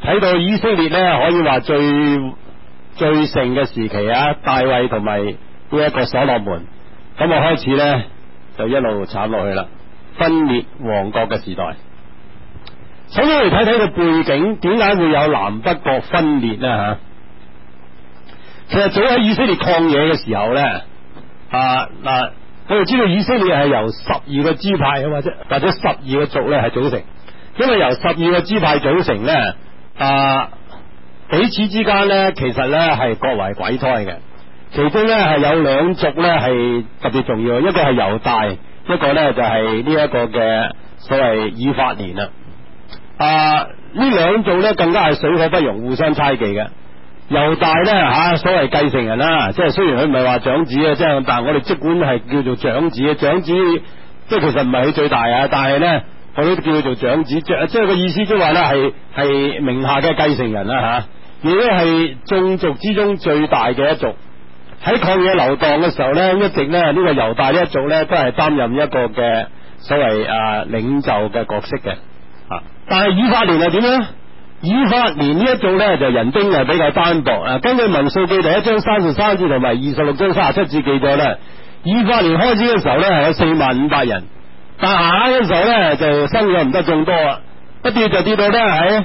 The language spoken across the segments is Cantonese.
睇到以色列咧可以話最盛嘅時期啊，大衛同埋呢一個所羅門，咁我開始咧就一路慘落去啦，分裂王國嘅時代。首先嚟睇睇個背景，點解會有南北國分裂呢？吓？其實早喺以色列曠野嘅時候咧，我哋知道以色列係由12個支派或者12個族咧係組成，因為由12個支派組成咧，彼此之間咧其實咧係各為鬼胎嘅。其中咧係有兩族咧係特別重要，一個係猶大，一個咧就係呢一個嘅所謂以法蓮啦。呢兩族咧更加係水火不容，互相猜忌嘅。猶大咧所謂繼承人啦，即係雖然佢唔係話長子啊，即係但係我哋即管係叫做長子，長子即係其實唔係佢最大啊，但係咧我都叫佢做長子，即係個意思即係話咧係名下嘅繼承人啦吓，亦都係眾族之中最大嘅一族。喺曠野流蕩嘅時候咧，一直咧呢個猶大呢一族咧都係擔任一個嘅所謂領袖嘅角色嘅。但係以法蓮係點咧？以法蓮呢一族咧就人丁係比較單薄。根據民數記第1章33節同埋26章37節記載咧，以法蓮開始嘅時候咧係有45000人，但係下嘅時候咧就生養唔得眾多啊，一跌就跌到咧喺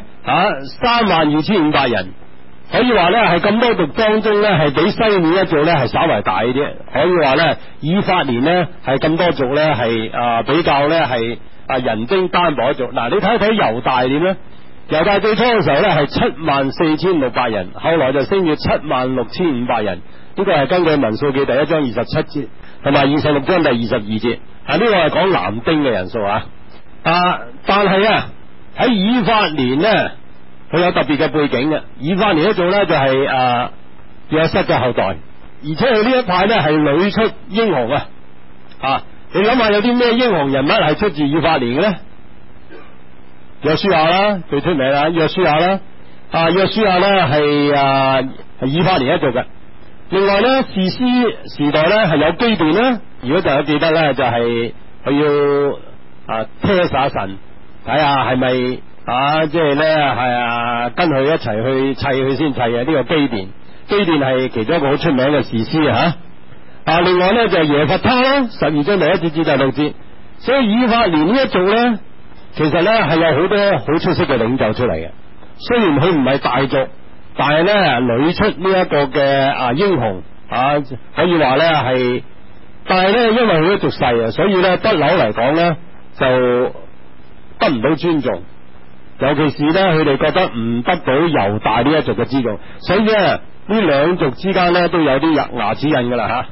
32500人。可以話咧係咁多族當中咧係比西面一族咧係稍為大啲，可以話咧以法蓮咧係咁多族咧係比較咧係人丁單薄一族。嗱，你睇一睇猶大點咧？猶大最初嘅時候咧係74600人，後來就升至76500人。呢個係根據民數記第1章27節同埋26章第22節。呢個係講男丁嘅人數啊。但係喺以法蓮咧，佢有特別嘅背景嘅。以法蓮一族咧就係約瑟嘅後代，而且佢呢一派咧係屢出英雄啊！你諗下有啲咩英雄人物係出自以法蓮嘅咧？約書亞啦，最出名啦，約書亞啦，約書亞咧係以法蓮一族嘅。另外咧，士師時代咧係有基甸啦。如果大家記得咧，就係佢要test神，睇下係咪即係咧係跟佢一齊去砌佢先砌嘅呢個基甸。基甸係其中一個好出名嘅士師另外咧就係耶弗他啦，12章第1節至第6節。所以以法蓮呢一族咧，其實咧係有好多好出色嘅領袖出嚟嘅。雖然佢唔係大族，但係咧屢出呢一個嘅英雄可以話咧係，但係咧因為佢啲族細所以咧不嬲嚟講咧就得唔到尊重，尤其是咧佢哋覺得唔得到猶大呢一族嘅尊重，所以咧呢兩族之間咧都有啲牙齒印噶啦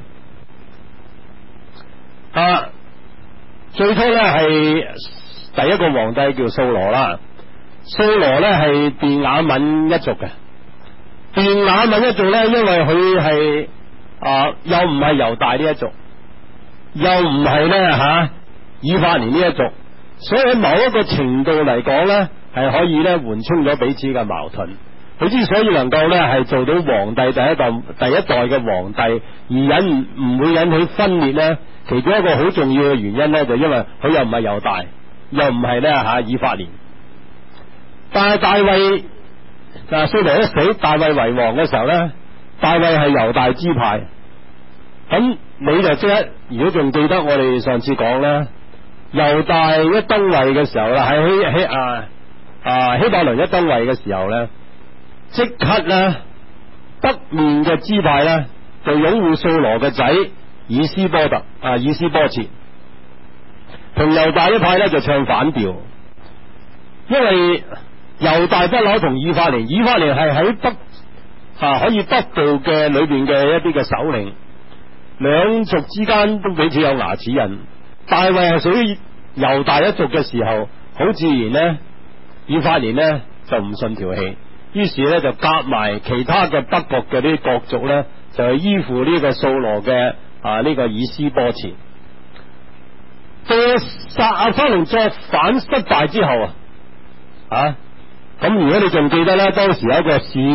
最初咧係第一個皇帝叫掃羅啦，掃羅咧係便雅憫一族嘅。便雅憫一族咧，因為佢係又唔係猶大呢一族，又唔係咧以法蓮呢一族，所以喺某一個程度嚟講咧，係可以咧緩衝咗彼此嘅矛盾。佢之所以能夠咧係做到皇帝第一代嘅皇帝，而唔會引起分裂咧，其中一個好重要嘅原因咧，就因為佢又唔係猶大，又唔係咧以法蓮。但係大衛掃羅一死，大衛為王嘅時候咧，大衛係猶大支派。咁你就即刻，如果仲記得我哋上次講咧，猶大一登位嘅時候啦，喺希伯倫一登位嘅時候咧，即刻咧北面嘅支派咧就擁護掃羅嘅仔以斯波切，同猶大一派咧就唱反調，因為猶大不嬲同以法蓮係喺北可以北部嘅裏邊嘅一啲嘅首領，兩族之間都彼此有牙齒印。大衛係屬於猶大一族嘅時候，好自然咧，以法蓮咧就唔信條氣，於是咧就夾埋其他嘅北國嘅啲國族咧，就係依附呢個掃羅嘅呢個以斯波切。到押沙龍作反失敗之後咁如果你仲記得咧，當時有一個示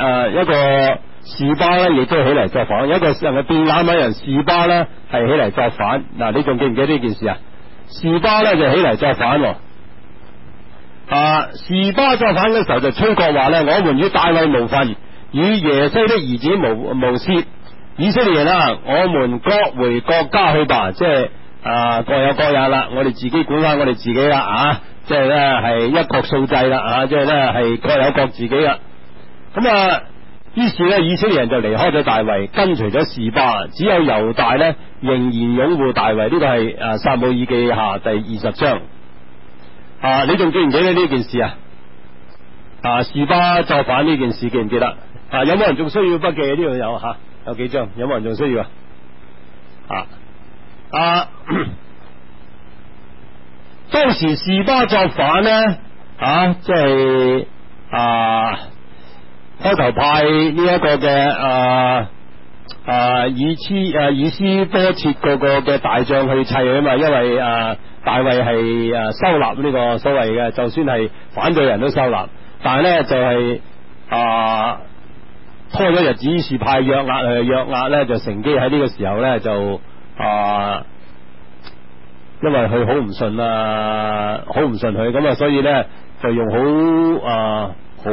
巴咧，亦都起嚟作反；有一個便雅憫人示巴咧，係起嚟作反。嗱，你仲記唔記得呢件事啊？示巴咧就起嚟作反。 示巴作反嘅時候就吹角話咧，我們與大衛無分，與耶西的兒子無涉。以色列人啊，我們各回各家去吧，即係各有各有啦，我哋自己管翻我哋自己啦即係咧係一國數制啦即係咧係各有各自己啦。咁於是咧以色列人就離開咗大衛，跟隨咗示巴，只有猶大咧仍然擁護大衛。呢個係撒母耳記下第20章。你仲記唔記得呢件事示巴作反呢件事記唔記得？有冇人仲需要筆記？呢度有有幾張，有冇人仲需要當時示巴作反咧即係開頭派呢一個嘅以斯波切個嘅大將去砌啊嘛，因為大衛係收納呢個所謂嘅，就算係反對人都收納，但係咧就係拖咗日子，於是派約押咧就乘機喺呢個時候咧就因為佢好唔順佢，咁所以咧就用好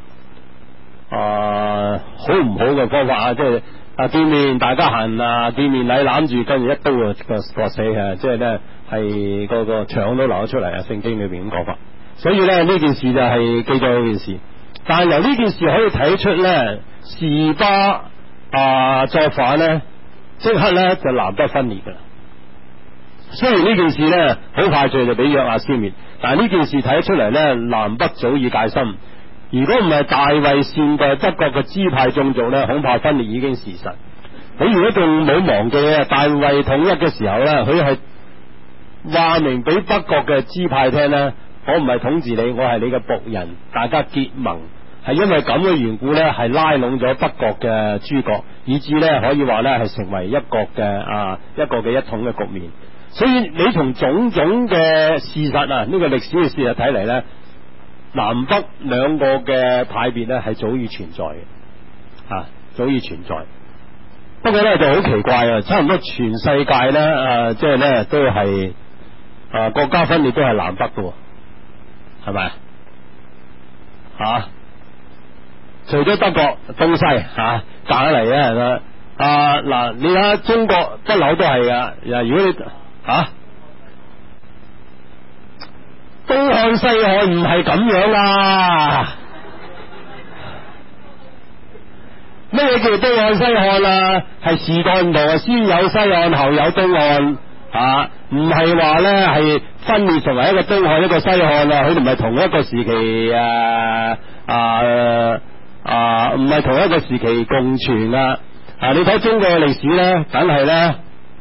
唔好嘅方法即係見面大家行見面禮攬住，跟住一刀就割死即係咧係個腸都流咗出嚟聖經裏邊咁講法。所以咧呢件事就係記咗呢件事，但係由呢件事可以睇出咧示巴作反咧即刻咧就南北分裂噶啦。雖然呢件事咧好快脆就俾約押消滅，但係呢件事睇得出嚟咧南北早已戒心。如果唔係大衛善待北國嘅支派眾族咧，恐怕分裂已經事實。你如果仲冇忘記大衛統一嘅時候咧，佢係話明俾北國嘅支派聽咧，我唔係統治你，我係你嘅僕人，大家結盟，係因為咁嘅緣故咧，係拉攏咗北國嘅諸國，以致咧可以話咧係成為一國嘅一個嘅一統嘅局面。所以你從種種嘅事實呢個歷史嘅事實睇嚟咧，南北兩個嘅派別咧係早已存在嘅早已存在。不過咧就好奇怪差唔多全世界咧即係咧都係國家分裂都係南北嘅，係咪除咗德國東西隔起嚟嘅嗱，你睇下中國不嬲都係噶。如果你東漢西漢唔係咁樣咩叫東漢西漢係時代唔同，先有西漢後有東漢唔係話咧係分裂成為一個東漢一個西漢佢哋唔係同一個時期唔係同一個時期共存你睇中國嘅歷史咧，梗係咧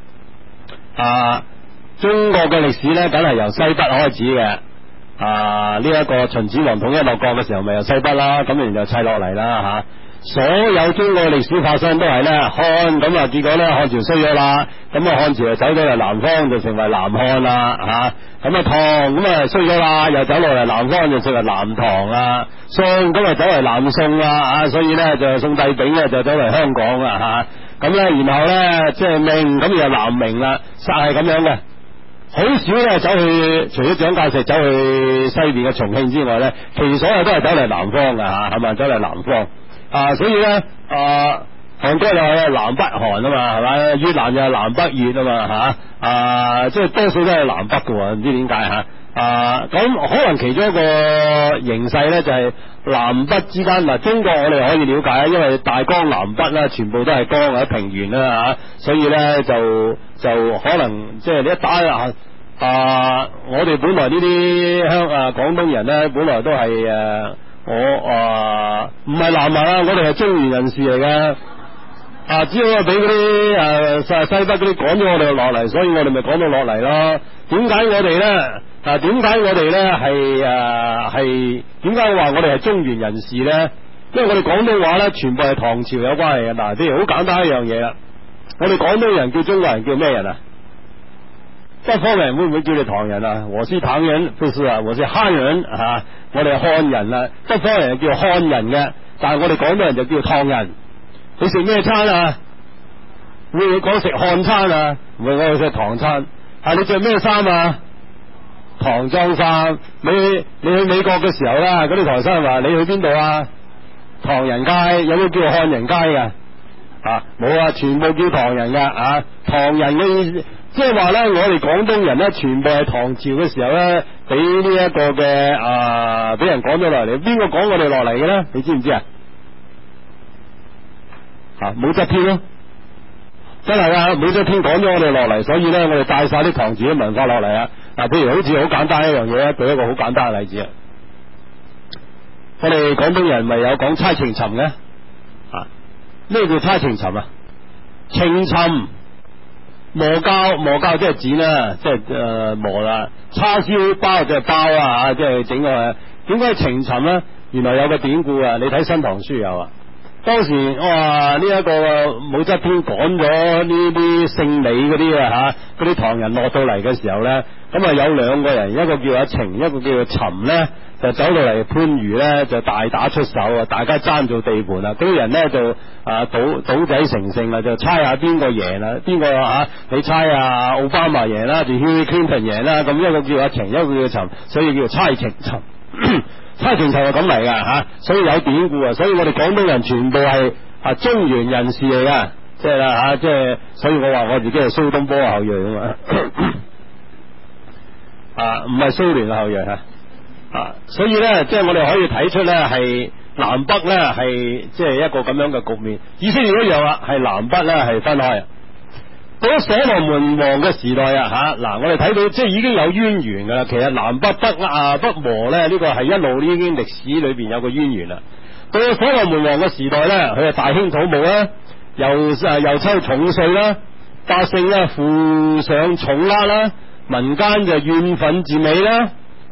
中國嘅歷史咧，梗係由西北開始嘅。呢一個秦始皇統一落國嘅時候，咪由西北啦，咁然後砌落嚟啦所有中國嘅歷史發生都係咧漢，咁結果咧漢朝衰咗啦，咁漢朝就走咗嚟南方，就成為南漢啦唐咁衰咗啦，又走落嚟南方就成為南唐宋咁走嚟南宋啦所以咧就宋帝昺就走嚟香港咁咧然後咧即係明咁又南明啦，實係咁樣嘅。好少咧走去，除咗蔣介石走去西邊嘅重慶之外咧，其餘所有都係走嚟南方嘅係咪？走嚟南方所以咧韓國又係南北韓嘛係咪？越南又係南北越嘛即係多數都係南北嘅，唔知點解咁可能其中一個形勢咧就係南北之間中國我哋可以了解因為大江南北啦，全部都係江或者平原啦所以咧就可能即係你一打我哋本來呢啲廣東人咧，本來都係我唔係南亞我哋係中原人士嚟嘅只要俾嗰啲西北嗰啲趕咗我哋落嚟，所以我哋咪趕到落嚟咯。點解我哋咧點解我哋咧係點解話我哋係中原人士咧？因為我哋廣東話咧全部係唐朝有關係嘅。譬如好簡單一樣嘢啦，我哋廣東人叫中國人叫咩人北方人會唔會叫你唐人我是唐人，不是我是漢人我哋係漢人北方人叫漢人嘅，但係我哋廣東人就叫唐人。你食咩餐會唔會講食漢餐唔會，我哋食唐餐你着咩衫唐裝衫。你去美國嘅時候啦，嗰啲唐生話你去邊度啊？唐人街，有冇叫漢人街噶？冇啊，全部叫唐人噶啊！唐人嘅意思，即係話咧，我哋廣東人咧，全部係唐朝嘅時候咧，俾呢一個嘅俾人趕咗落嚟。邊個趕我哋落嚟嘅咧？你知唔知啊？武則天咯，真係啊！武則天趕咗我哋落嚟，所以咧，我哋帶晒啲唐朝嘅文化落嚟啊！譬如好似好簡單一樣嘢，舉一個好簡單嘅例子啊！我哋廣東人咪有講猜情尋嘅。咩叫猜情尋啊？情尋磨膠即係剪啦，即係磨啦。叉燒包就係包啊，即係整個。點解情尋咧？原來有個典故啊！你睇《新唐書》有啊。當時呢一個武則天趕咗呢啲姓李嗰啲啊嗰啲唐人落到嚟嘅時候咧，咁啊有兩個人，一個叫阿情，一個叫做尋咧，就走到嚟番禺咧，就大打出手啊！大家爭做地盤啊！嗰啲人咧就賭仔成性啦，就猜下邊個贏啦，邊個你猜奧巴馬贏啦，就 Hillary Clinton 贏啦，咁一個叫阿情，一個叫尋，所以叫做猜情尋。猜情尋係咁嚟噶所以有典故啊！所以我哋廣東人全部係中原人士嚟噶，即係啦即係，所以我話我自己係蘇東坡後裔啊嘛，唔係蘇聯嘅後裔所以咧，即係我哋可以睇出咧，係南北咧係即係一個咁樣嘅局面。以色列一樣啦，係南北咧係分開。到咗所羅門王嘅時代嗱，我哋睇到即係已經有淵源噶啦。其實南北北磨咧，呢個係一路已經歷史裏邊有個淵源啦。到咗所羅門王嘅時代咧，佢係大興土木啦，又抽重稅啦，百姓咧負上重壓啦，民間就怨憤漸起啦，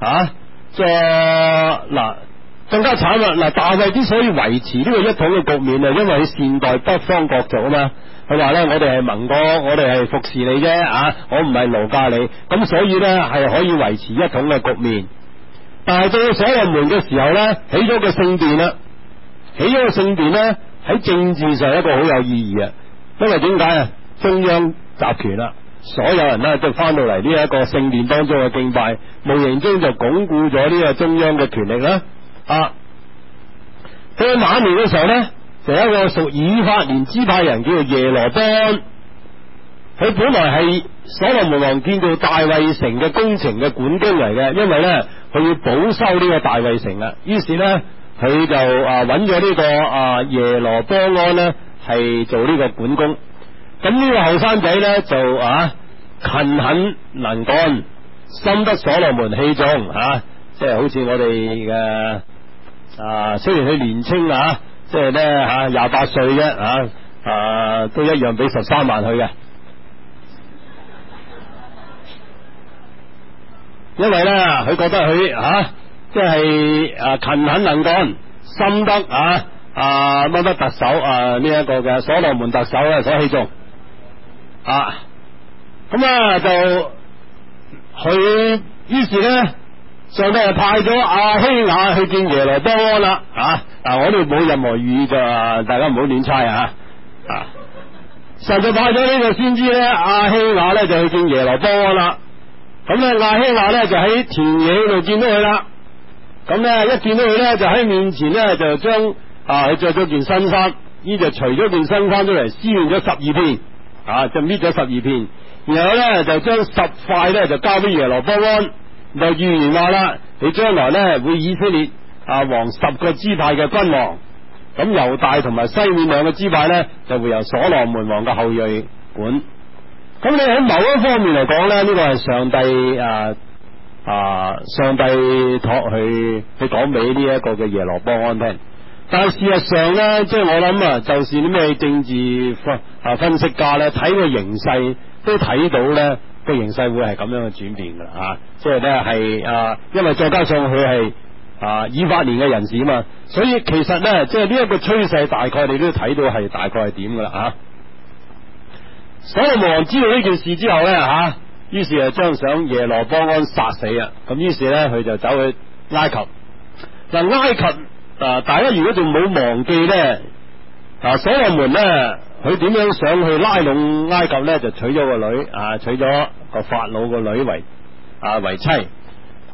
更加慘啦！大衛之所以維持呢個一統嘅局面啊，因為佢善待北方國族啊嘛。佢話咧，我哋係盟國，我哋係服侍你啫我唔係奴家你，咁所以咧係可以維持一統嘅局面。但係到所羅門嘅時候咧，起咗個聖殿啦，起咗個聖殿咧喺政治上一個好有意義啊。因為點解啊？中央集權啦，所有人咧都翻到嚟呢一個聖殿當中嘅敬拜，無形中就鞏固咗呢個中央嘅權力啦。到晚年嘅時候咧，就有一個屬以法蓮支派人叫做耶羅波安，佢本來係所羅門王建造大衛城嘅工程嘅管工嚟嘅，因為咧佢要保修呢個大衛城啦，於是咧佢就揾咗呢個耶羅波安咧係做呢個管工。咁呢個後生仔咧就勤懇能幹，深得所羅門器重即係好似我哋嘅雖然佢年青即係咧28歲啫都一樣俾13萬去嘅，因為咧佢覺得佢即係勤懇能幹，深得乜特首呢一個嘅所羅門特首咧所器重咁就佢於是咧上帝就派咗亞希雅去見耶羅波安啦我哋冇任何寓意，就大家唔好亂猜上帝派咗呢個先知咧，亞希雅咧就去見耶羅波安啦。咁咧亞希雅咧就喺田野度見到佢啦。咁咧一見到佢咧就喺面前咧就將佢着咗件新衫，呢就除咗件新衫出嚟，撕亂咗12片就搣咗12片，然後咧就將10塊咧就交俾耶羅波安，就預言話啦，你將來咧會以色列王10個支派嘅君王，咁猶大同埋西面兩個支派咧就會由所羅門王嘅後裔管。咁你喺某一方面嚟講咧，呢個係上帝上帝託佢講俾呢一個嘅耶羅波安聽。但係事實上咧，即係我諗就是啲咩政治分析家咧睇個形勢都睇到咧個形勢會係咁樣嘅轉變噶啦即係咧係因為再加上佢係以法蓮嘅人士啊嘛，所以其實咧即係呢一個趨勢大概你都睇到係大概係點噶啦所羅門王知道呢件事之後咧於是就將想耶羅波安殺死咁於是咧佢就走去埃及。埃及大家如果仲冇忘記咧所羅門咧佢點樣想去拉攏埃及咧，就娶咗個女娶咗個法老個女為妻。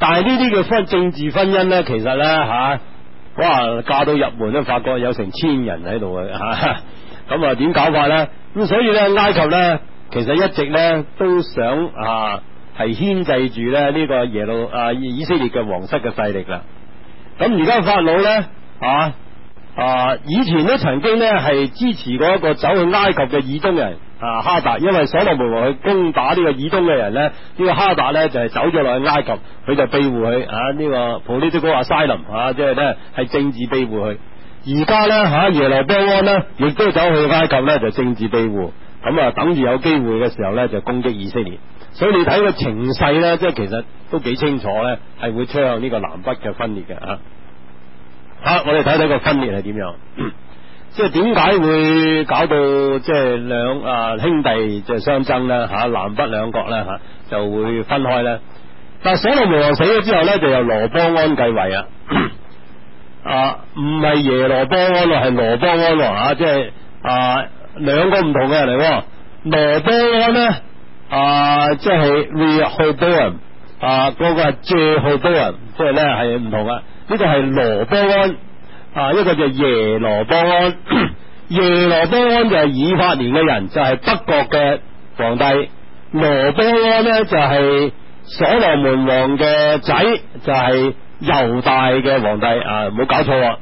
但係呢啲嘅政治婚姻咧，其實咧哇嫁到入門都發覺有成千人喺度嘅咁啊點搞法咧？咁所以咧埃及咧其實一直咧都想係牽制住咧呢個以色列嘅皇室嘅勢力啦。咁而家法老咧以前都曾經咧係支持過一個走去埃及嘅以東人哈達，因為所羅門王去攻打呢個以東嘅人咧，呢個哈達咧就係走咗落去埃及，佢就庇護佢呢個 political asylum 即係咧係政治庇護佢。而家咧耶羅波安咧亦都走去埃及咧就政治庇護，咁等住有機會嘅時候咧就攻擊以色列。所以你睇個情勢咧，即係其實都幾清楚咧，係會趨向呢個南北嘅分裂嘅我哋睇睇個分裂係點樣，即係點解會搞到即係兩兄弟即係相爭咧南北兩國咧就會分開咧。但係所羅門王死咗之後咧，就由羅波安繼位唔係耶羅波安喎，係羅波安喎即係兩個唔同嘅人嚟喎。羅波安咧即係 Rehoboam 嗰個係 Jeroboam，即係咧係唔同啊。呢個係羅波安一個就耶羅波安耶羅波安就係以法蓮嘅人，就係北國嘅皇帝。羅波安咧就係所羅門王嘅仔，就係猶大嘅皇帝唔好搞錯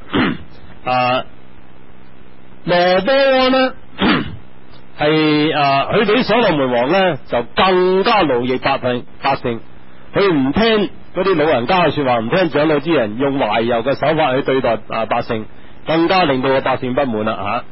羅波安咧係佢比所羅門王咧就更加奴役百姓，佢唔聽嗰啲老人家嘅說話，唔聽長老之人，用懷柔嘅手法去對待百姓，更加令到個百姓不滿啦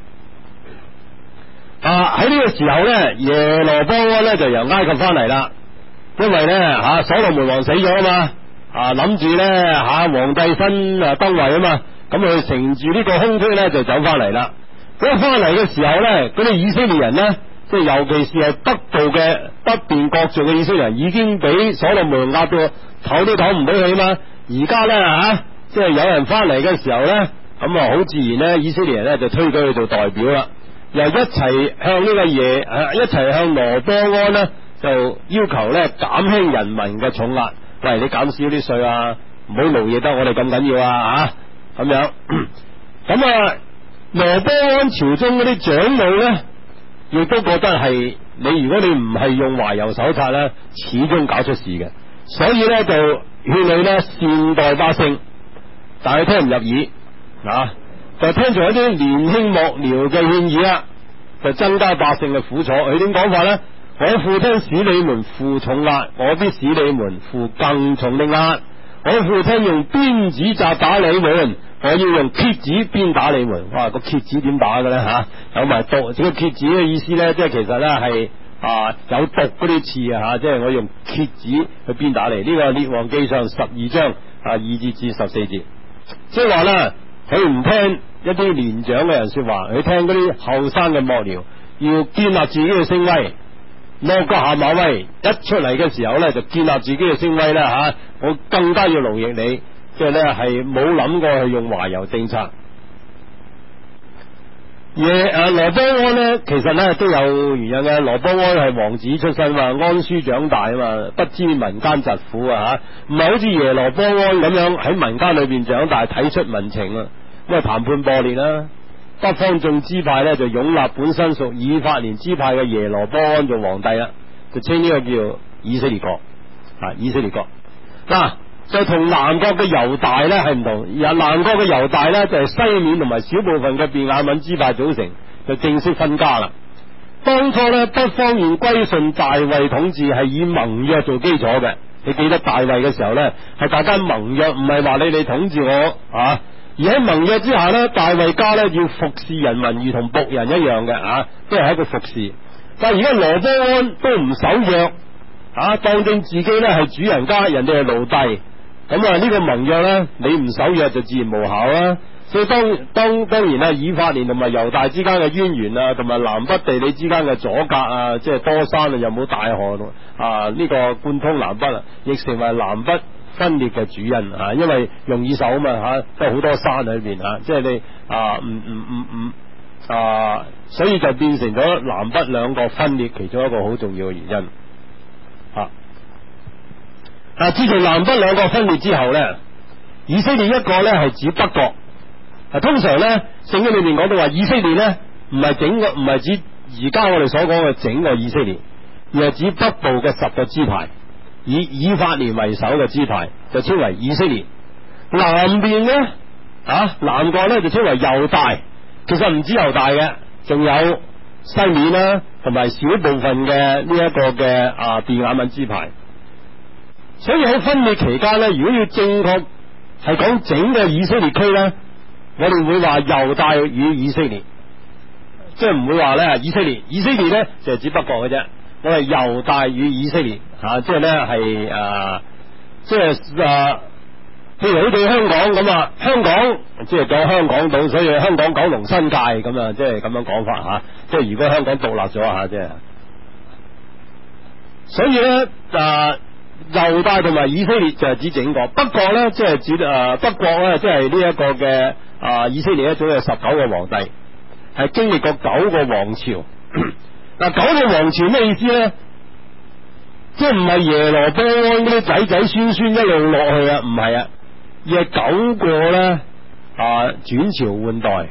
喺呢個時候咧，耶羅波安咧就由埃及翻嚟啦，因為咧所羅門王死咗嘛諗住咧皇帝新登位嘛，咁佢乘住呢個空隙咧就走翻嚟啦。咁翻嚟嘅時候咧，嗰啲以色列人咧，即係尤其是係北部嘅北邊各族嘅以色列人，已經俾所羅門壓到唞都唞唔到氣嘛。而家咧即係有人翻嚟嘅時候咧，咁好自然咧，以色列人咧就推佢去做代表啦，又一齊向呢個一齊向羅波安咧就要求咧減輕人民嘅重壓。喂，你減少啲稅唔好勞役得我哋咁緊要咁樣。咁羅波安朝中嗰啲長老咧，亦都覺得係你，如果你唔係用懷柔手冊咧，始終搞出事嘅。所以咧就勸你咧善待百姓，但係聽唔入耳就聽從一啲年輕幕僚嘅勸議就增加百姓嘅苦楚。佢點講法咧？我父聽使你們負重壓，我必使你們負更重的壓。我父聽用鞭子責打你們，我要用蝎子鞭打你們。哇，個蝎子點打嘅咧有埋毒。呢個蝎子嘅意思咧，即係其實咧係有毒嗰啲刺即係我用蝎子去鞭打你。呢個列王記上12章2節至14節，即係話咧佢唔聽一啲年長嘅人說話，佢聽嗰啲後生嘅幕僚，要建立自己嘅聲威。落個下馬威一出嚟嘅時候咧，就建立自己嘅聲威啦我更加要勞役你，即係咧係冇諗過去用懷柔政策。羅波安咧，其實咧都有原因嘅。羅波安係王子出身嘛，安舒長大嘛，不知民間疾苦唔係好似耶羅波安咁樣喺民間裏邊長大，睇出民情咁談判破裂啦。北方眾支派咧就擁立本身屬以法蓮支派嘅耶羅波安做皇帝啦，就稱呢個叫以色列國以色列國就同南國嘅猶大咧係唔同。南國嘅猶大咧就係西面同埋小部分嘅便雅憫支派組成，就正式分家啦。當初咧北方願歸順大衛統治，係以盟約做基礎嘅。你記得大衛嘅時候咧係大家盟約，唔係話你哋統治我而喺盟約之下咧，大衛家咧要服侍人民如同僕人一樣嘅都係一個服侍。但係而家羅波安都唔守約當正自己咧係主人家，人哋係奴隸。咁呢個盟約咧，你唔守約就自然無效啦。所以當然以法蓮同埋猶大之間嘅淵源同埋南北地理之間嘅阻隔即係多山又冇大河呢個貫通南北亦成為南北分裂嘅主因因為容易守嘛都好多山喺裏邊即係你所以就變成咗南北兩個分裂其中一個好重要嘅原因自從南北兩國分裂之後咧，以色列一個咧係指北國。通常咧聖經裏面講到話以色列咧唔係指而家我哋所講嘅整個以色列，而係指北部嘅10個支派，以法蓮為首嘅支派就稱為以色列。南邊咧南國咧就稱為猶大，其實唔止猶大嘅，仲有西面啦，同埋小部分嘅呢一個嘅便雅憫支派。所以喺分裂期間咧，如果要正確係講整個以色列區咧，我哋會話猶大與以色列，即係唔會話咧以色列咧就係指北國嘅啫。我係猶大與以色列即係咧係即係譬如好似香港咁香港即係講香港島，所以香港九龍新界咁即係咁樣講法即係如果香港獨立咗即係，所以咧猶大同埋以色列就係指整個北國咧，即係指北國咧，即係呢一個嘅以色列一總有19個皇帝，係經歷過9個王朝。嗱，9個王朝咩意思咧？即係唔係耶羅波安嗰啲仔仔孫孫一路落去唔係而係9個咧轉朝換代。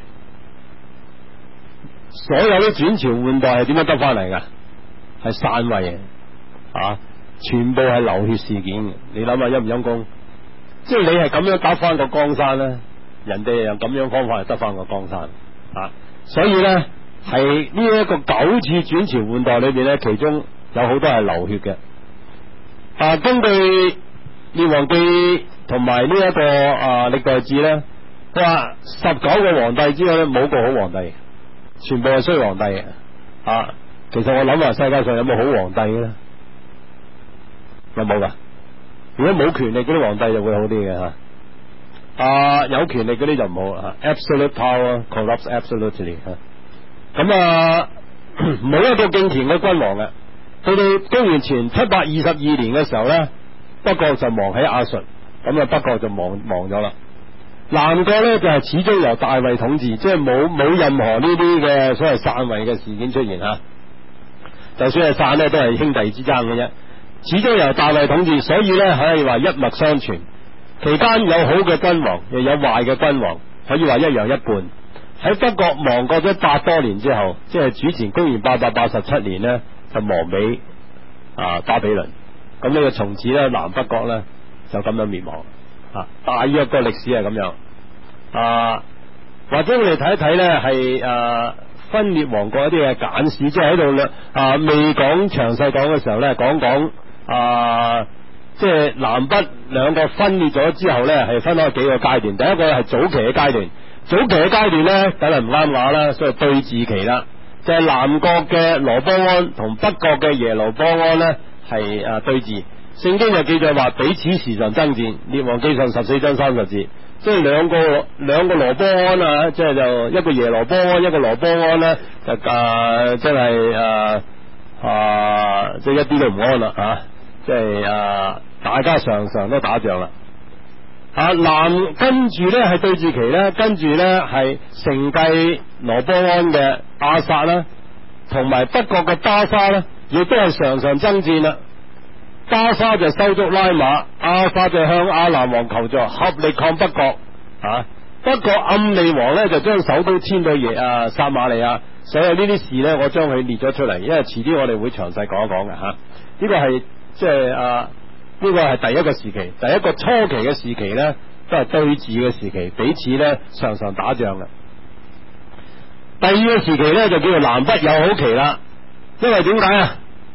所有啲轉朝換代係點樣得翻嚟噶？係篡位全部係流血事件嘅。你諗下陰唔陰公？即係你係咁樣打翻個江山咧，人哋又咁樣方法係得翻個江山所以咧係呢一個9次轉朝換代裏邊咧，其中有好多係流血嘅。根據列王記同埋呢一個歷代志咧，佢話19個皇帝之後咧冇個好皇帝，全部係衰皇帝嘅。其實我諗話世界上有冇好皇帝咧？有冇噶？如果冇權力嗰啲皇帝就會好啲嘅有權力嗰啲就唔好Absolute power corrupts absolutely 咁冇一個敬虔嘅君王嘅。到到公元前722年嘅時候咧，北國就亡喺亞述，咁北國就亡咗啦。南國咧就係始終由大衛統治，即係冇任何呢啲嘅所謂篡位嘅事件出現就算係篡咧都係兄弟之爭嘅啫。始終由大衛統治，所以咧可以話一脈相傳。期間有好嘅君王，又有壞嘅君王，可以話一樣一半。喺北國亡國咗8多年之後，即係主前公元887年呢，就亡俾巴比倫。咁呢個從此咧南北國咧就咁樣滅亡。大約個歷史係咁樣。或者我哋睇一睇咧係分裂王國一啲嘅簡史，即係喺度未講詳細講嘅時候咧，講即係南北兩個分裂咗之後咧，係分開幾個階段。第一個係早期嘅階段，早期嘅階段咧，梗係唔啱話啦，所以對峙期啦，就係南國嘅羅波安同北國嘅耶羅波安咧係對峙。聖經就記載話彼此時常爭戰，列王記上14章30節，即係兩個羅波安即係就一個耶羅波安，一個羅波安咧就真係即係一啲都唔安啦即係大家常常都打仗啦。南跟住咧係對峙期咧，跟住咧係承繼羅波安嘅亞撒啦，同埋北國嘅巴沙咧，亦都係常常爭戰啦。巴沙就收足拉馬，亞撒就向亞蘭王求助，合力抗北國。北國暗利王咧就將首都遷到撒馬利亞。所有呢啲事咧，我將佢列咗出嚟，因為遲啲我哋會詳細講一講嘅呢個係即係呢個係第一個時期，第一個初期嘅時期咧，都係對峙嘅時期，彼此咧常常打仗嘅。第二個時期咧就叫做南北友好期啦，因為點解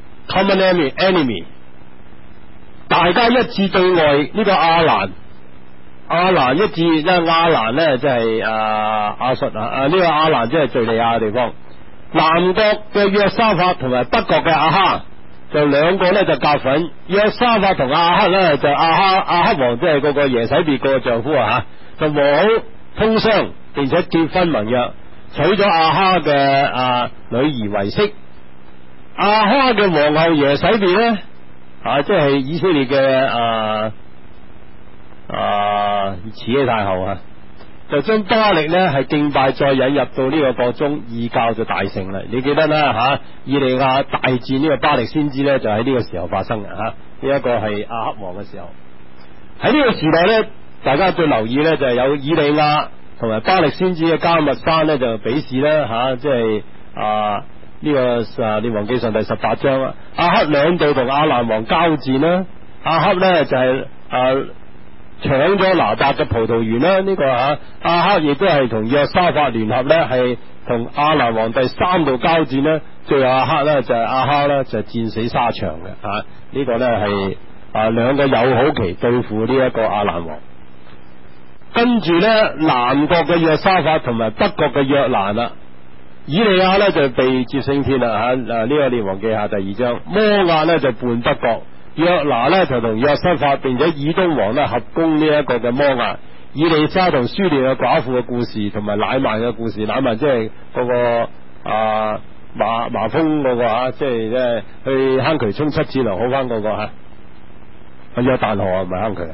？Common enemy， 大家一致對外呢個亞蘭一致，因為亞蘭咧即係亞述呢個亞蘭即係敘利亞嘅地方。南國嘅約沙法同埋北國嘅亞哈，就兩個咧就夾份。約沙法同亞哈咧就亞哈王，即係嗰個耶洗別個丈夫就和好通商，並且結婚盟約，娶咗亞哈嘅女兒為妻。亞哈嘅皇后耶洗別咧即係以色列嘅慈禧太后就將巴力咧係敬拜再引入到呢個國中，異教就大盛啦。你記得啦以利亞大戰呢個巴力先知咧，就喺呢個時候發生嘅一個係亞哈王嘅時候。喺呢個時代咧，大家最留意咧就係有以利亞同埋巴力先知嘅迦密山咧就比試啦吓，即係呢個列王記上第18章啦。亞哈兩度同亞蘭王交戰啦，亞哈咧就係搶咗拿達嘅葡萄園啦，呢個亞哈亦都係同約沙法聯合咧，係同亞蘭王第3度交戰咧，最後亞哈咧就係亞哈咧就戰死沙場嘅呢個咧係兩個友好期對付呢一個亞蘭王。跟住咧南國嘅約沙法同埋北國嘅約蘭啦，以利亞咧就被接升天啦呢個列王記下第2章，摩押咧就叛北國，約拿咧就同約沙法並且以東王咧合攻呢一個嘅摩押。以利沙同書念嘅寡婦嘅故事同埋乃縵嘅故事，乃縵即係嗰個麻風嗰個即係咧去坑渠沖7次涼好翻嗰個約旦河唔係坑渠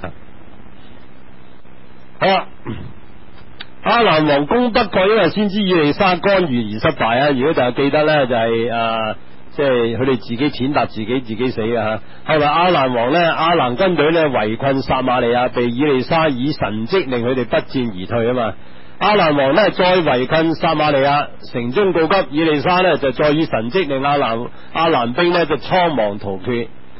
好啦，亞蘭王攻北國，因為先知以利沙干預而失敗如果就記得咧就係即係佢哋自己踐踏自己死後來亞蘭王咧，亞蘭軍隊咧圍困撒瑪利亞，被以利沙以神蹟令佢哋不戰而退啊嘛。亞蘭王咧再圍困撒瑪利亞，城中告急，以利沙咧就再以神蹟令亞蘭兵咧就倉皇逃脫。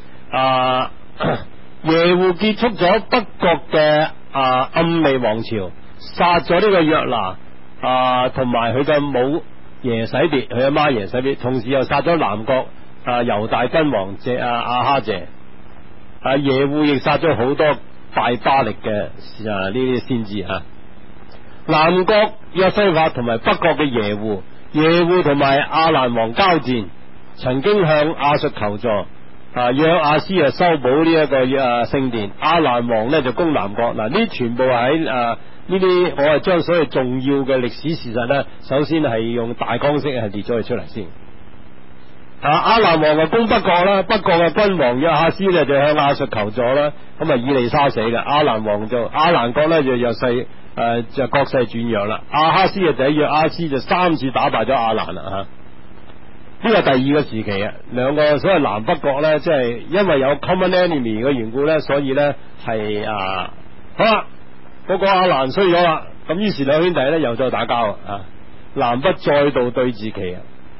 耶戶結束咗北國嘅暗利王朝，殺咗呢個約拿同埋佢嘅母耶洗別，佢阿媽耶洗別，同時又殺咗南國猶大君王亞哈謝。耶戶亦殺咗好多拜巴力嘅呢啲先知南國約西法同埋北國嘅耶戶同埋亞蘭王交戰，曾經向亞述求助。約亞斯修補呢一個聖殿，亞蘭王呢就攻南國。呢全部喺呢啲我係將所有重要嘅歷史事實呢，首先係用大綱式係列咗佢出嚟先。亞蘭王就攻北國啦，北國嘅君王約亞斯呢就向亞述求助啦，咁以利沙死嘅，亞蘭國呢就弱勢就國勢轉弱啦。亞哈斯嘅仔約亞斯就3次打敗咗亞蘭啦呢個第2個時期兩個所謂南北國咧，即係因為有 common enemy 嘅緣故咧，所以咧係好啦，嗰個亞蘭衰咗啦，咁於是兩兄弟咧又再打交南北再度對峙期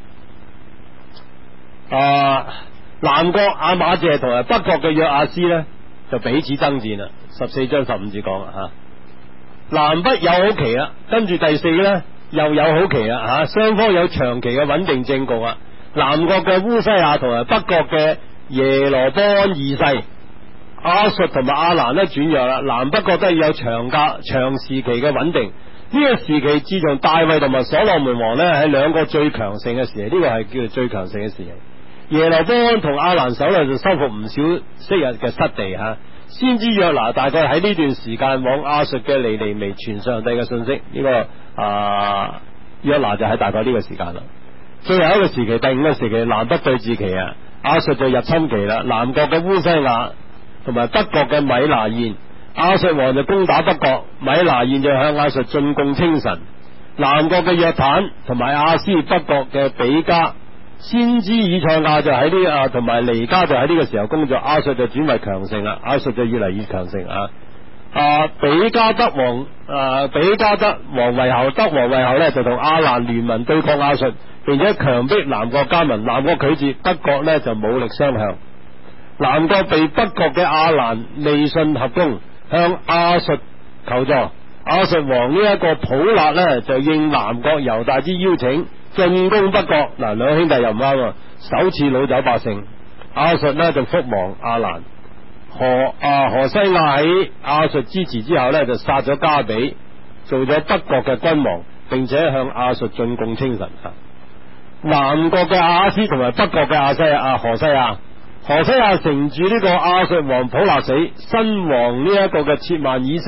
南國亞瑪謝同埋北國嘅約亞斯咧就彼此爭戰啦。14章15節講南北友好期跟住第4咧又友好期雙方有長期嘅穩定政局南國嘅烏西亞同埋北國嘅耶羅波安2世，亞述同埋亞蘭咧轉弱啦，南北國都係有長時期嘅穩定。呢個時期自從大衛同埋所羅門王咧係兩個最強盛嘅時期，呢個係叫做最強盛嘅時期。耶羅波安同亞蘭手咧就收復唔少昔日嘅失地先知約拿大概喺呢段時間往亞述嘅尼尼微傳上帝嘅信息，呢個約拿就喺大概呢個時間啦。最後一個時期，第5個時期，南北對峙期亞述就入侵期啦。南國嘅烏西亞同埋北國嘅米拿現，亞述王就攻打北國，米拿現就向亞述進貢稱臣。南國嘅約坦同埋亞斯，北國嘅比加，先知以賽亞就喺同埋尼加就喺呢個時候工作，亞述就轉為強盛啦，亞述就越嚟越強盛比加德王為後，德王為後咧就同亞蘭聯盟對抗亞述，並且強迫南國加盟，南國拒絕，北國咧就武力相向。南國被北國嘅亞蘭利汛合攻，向亞述求助。亞述王呢一個普勒咧就應南國猶大之邀請進攻北國。兩兄弟又唔啱，首次擄走百姓。亞述呢就覆亡亞蘭。何西亞喺亞述支持之後呢，就殺咗加比，做咗北國嘅君王，並且向亞述進貢稱臣。南國嘅亞斯同埋北國嘅何西亞承住呢個亞述王普勒死，新王呢一個嘅切曼以色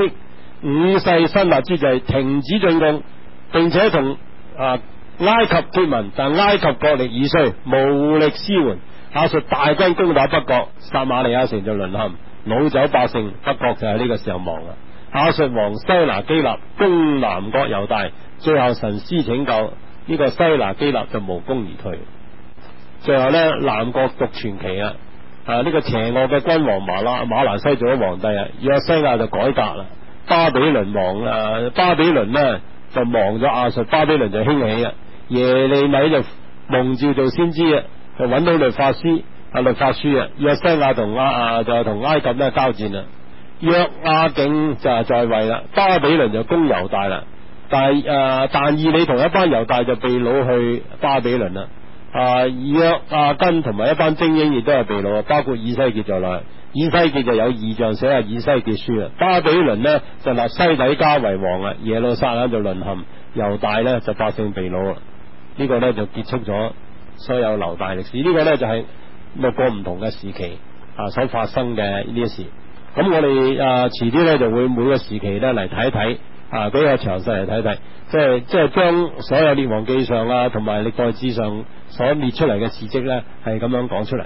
5世新立之際停止進貢，並且同埃及結盟，但埃及國力已衰，無力支援。亞述大軍攻打北國，撒瑪利亞城就淪陷，擄走百姓，北國就喺呢個時候亡啦。亞述王西拿基立攻南國猶大，最後神施拯救，呢個西拿基立就無功而退。最後呢，南國獨傳期呢個邪惡嘅君王馬拿西做咗皇帝啊，約西亞就改革啦，巴比倫亡啦，巴比倫呢就亡咗亞述，巴比倫就興起啦，耶利米就蒙召做先知啊，就揾到律法書啊，約西亞就同埃及咧交戰啦，約雅敬就係在位啦，巴比倫就攻猶大啦，但以理同一班猶大就被擄去巴比倫啦。約雅斤同埋一班精英亦都係被擄，包括以西結在內。以西結就有異象寫下以西結書啦。巴比倫呢就立西底家為王啦，耶路撒冷就淪陷，猶大呢就百姓被擄啦。呢個呢就結束咗所有猶大歷史。呢個呢就係六個唔同嘅時期所發生嘅呢啲事。咁我哋遲啲呢就會每個時期呢嚟睇一睇。比較詳細嚟睇睇，即係將所有列王記上同埋歷代志上所列出嚟嘅事蹟咧，係咁樣講出嚟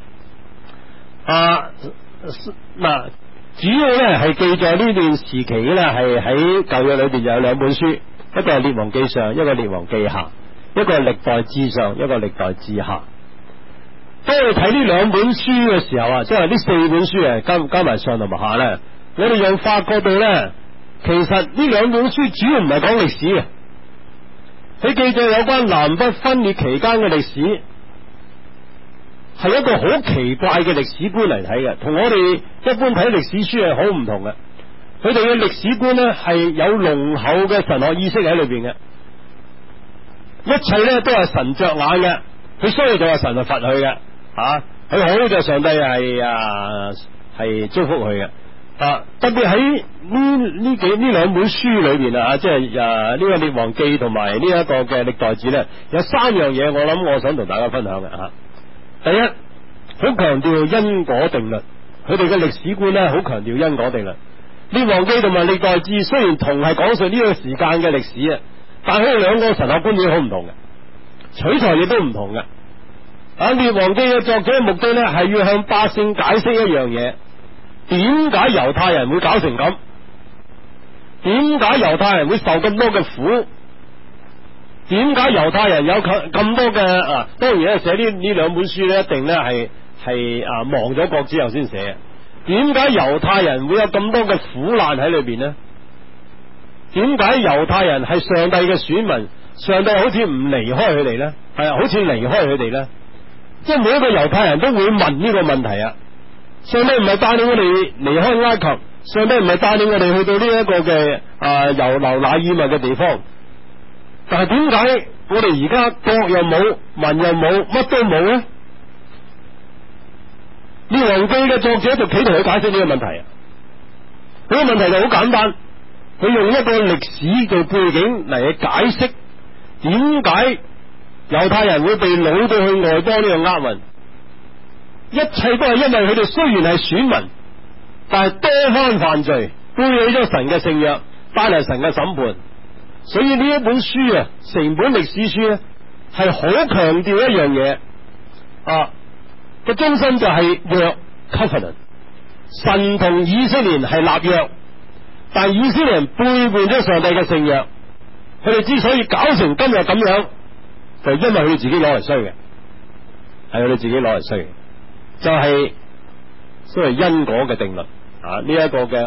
嗱，主要咧係記載呢段時期咧，係喺舊約裏邊有兩本書，一個係列王記上，一個列王記下，一個係歷代志上，一個歷代志下。當我哋睇呢兩本書嘅時候即係呢四本書加埋上同埋下咧，我哋又發覺到咧。其實呢兩本書主要唔係講歷史嘅，佢記載有關南北分裂期間嘅歷史，係一個好奇怪嘅歷史觀嚟睇嘅，同我哋一般睇歷史書係好唔同嘅。佢哋嘅歷史觀呢係有濃厚嘅神學意識喺裏邊嘅，一切呢都係神着眼嘅，佢衰就係神就罰佢嘅，佢好就上帝係祝福佢嘅。特別喺呢兩本書裏邊即係呢個列王記同埋呢一個嘅歷代志咧，有三樣嘢我想同大家分享嘅第一，好強調因果定律，佢哋嘅歷史觀咧好強調因果定律。列王記同埋歷代志雖然同係講述呢個時間嘅歷史但係佢哋兩個神學觀點好唔同嘅，取材亦都唔同嘅。列王記嘅作者嘅目的咧係要向百姓解釋一樣嘢。點解猶太人會搞成咁？點解猶太人會受咁多嘅苦？點解猶太人有咁多嘅當然寫呢兩本書咧，一定咧係亡咗國之後先寫。點解猶太人會有咁多嘅苦難喺裏邊呢？點解猶太人係上帝嘅選民？上帝好似唔離開佢哋呢？好似離開佢哋呢？即係每一個猶太人都會問呢個問題上帝唔係帶領我哋離開埃及，上帝唔係帶領我哋去到呢一個嘅油流奶與蜜嘅地方，但係點解我哋而家國又冇，民又冇，乜都冇呢？列王記嘅作者就企圖去解釋呢個問題佢個問題就好簡單，佢用一個歷史嘅背景嚟去解釋點解猶太人會被擄到去外邦呢個厄運。一切都係因為佢哋雖然係選民，但係多番犯罪，背棄咗神嘅聖約，帶嚟神嘅審判。所以呢一本書成本歷史書咧，係好強調一樣嘢個中心就係約 covenant。神同以色列人係立約，但係以色列人背叛咗上帝嘅聖約，佢哋之所以搞成今日咁樣，就因為佢哋自己攞嚟衰嘅，係佢哋自己攞嚟衰嘅。就係所謂因果嘅定律呢一個嘅